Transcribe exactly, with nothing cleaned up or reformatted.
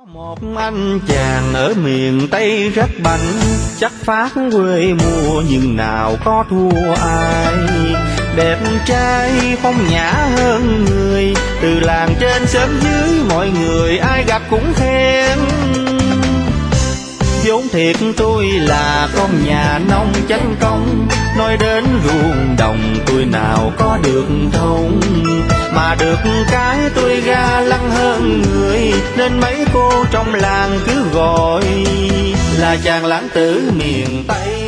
Một anh chàng ở miền Tây rất bảnh, chắc phát quê mùa nhưng nào có thua ai. Đẹp trai phong nhã hơn người, từ làng trên xóm dưới mọi người ai gặp cũng khen. Vốn thiệt tôi là con nhà nông chánh công, nói đến ruộng đồng tôi nào có được thông. Mà được cái tôi ga lăng hơn người, nên mấy cô trong làng cứ gọi là chàng lãng tử miền Tây.